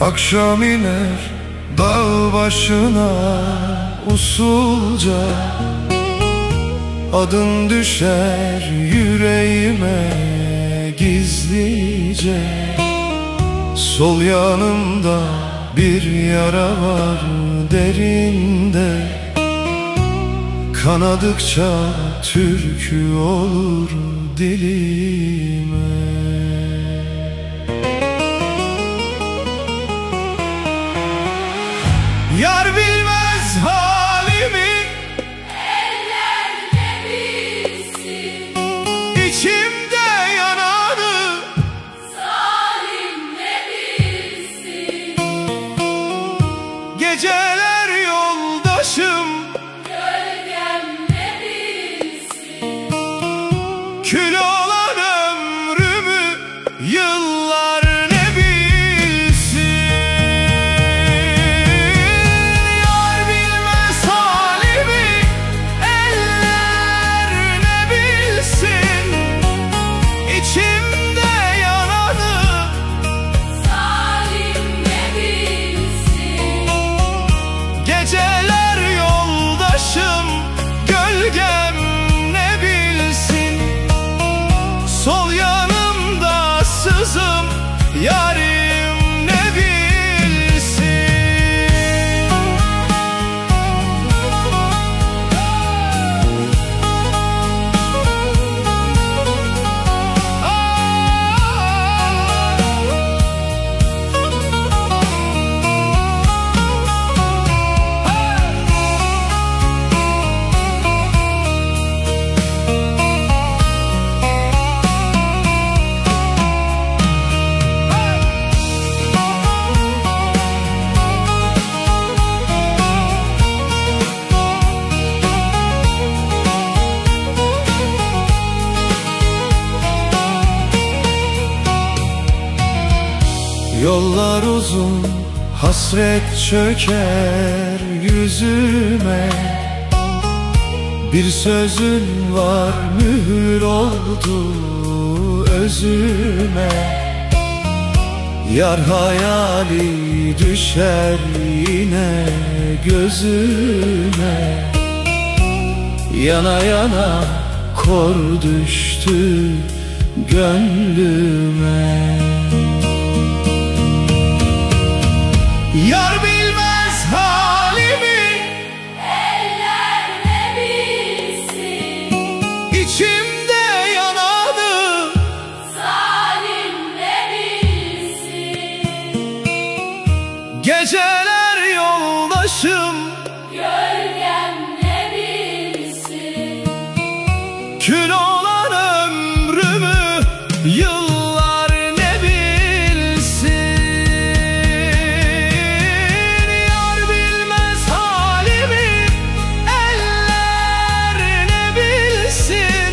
Akşam iner dağ başına usulca, adın düşer yüreğime gizlice. Sol yanımda bir yara var derinde, kanadıkça türkü olur dilime. Yar bilmez halimi, eller ne bilsin, içimde yananı zalim ne bilsin. geceler yoldaşım, Gölgem ne bilsin, kül olan ömrümü yıllar ne bilsin. Yar bilmez halimi, eller ne bilsin, içimde yananı zalim ne bilsin. geceler yoldaşım, gölgem ne bilsin. Sol yanımda sızım, yarim ne bilsin. Yollar uzun, hasret çöker yüzüme. Bir sözün var mühür oldu özüme. Yar hayali düşer yine gözüme. Yana yana kor düştü gönlüme. Yar bilmez halimi, Eller ne bilsin, içimde yananı zalim ne bilsin. geceler yoldaşım, Gölgem ne bilsin, kül olan ömrümü yıllar ne bilsin. Yar bilmez halimi, eller ne bilsin,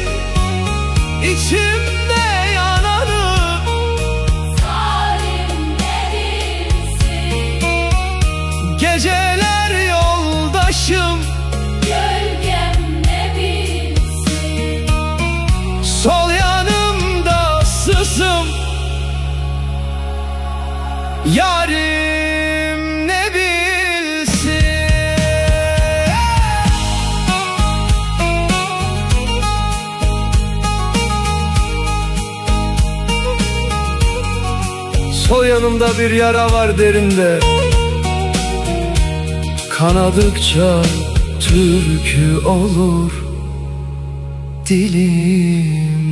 içimde yananı zalim ne bilsin. geceler yoldaşım, Gölgem ne bilsin, sol yanımda sızım, yarim ne bilsin. Sol yanımda bir yara var derinde, kanadıkça türkü olur dilim.